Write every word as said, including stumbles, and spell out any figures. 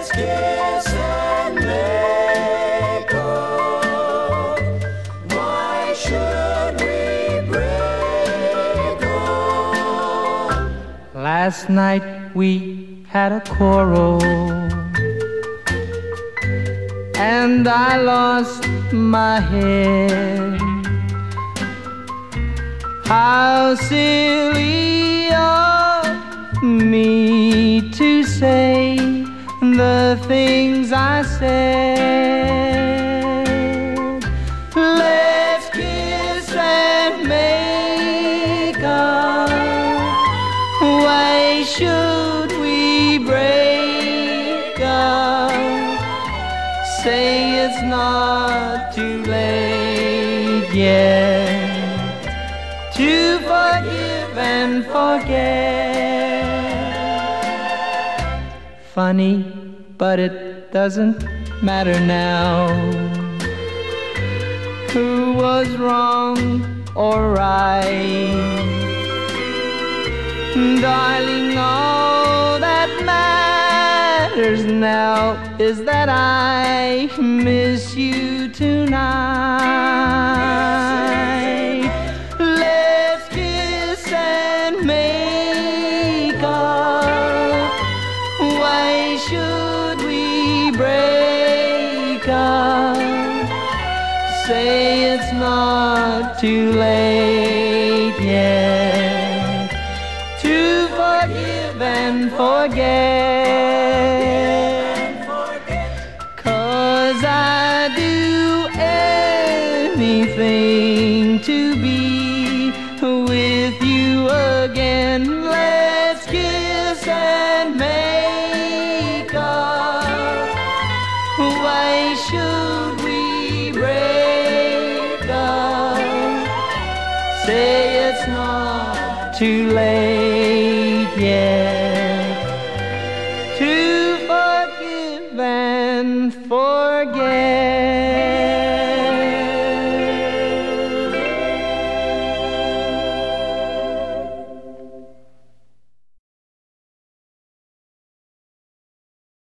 Let's kiss and make up. Why should we break up? Last night we had a quarrel, and I lost my head. How silly of me to say the things I said. Let's kiss and make up. Why should we break up? Say it's not too late yet to forgive and forget. Funny, but it doesn't matter now who was wrong or right. Darling, all that matters now is that I miss you tonight. Let's kiss and make up. Why should we break up? Say it's not too late yet to forgive and forget. 'Cause I do anything to be with you again. Let's kiss and make up. Why should we break up? Say it's not too late yet to forgive and forget.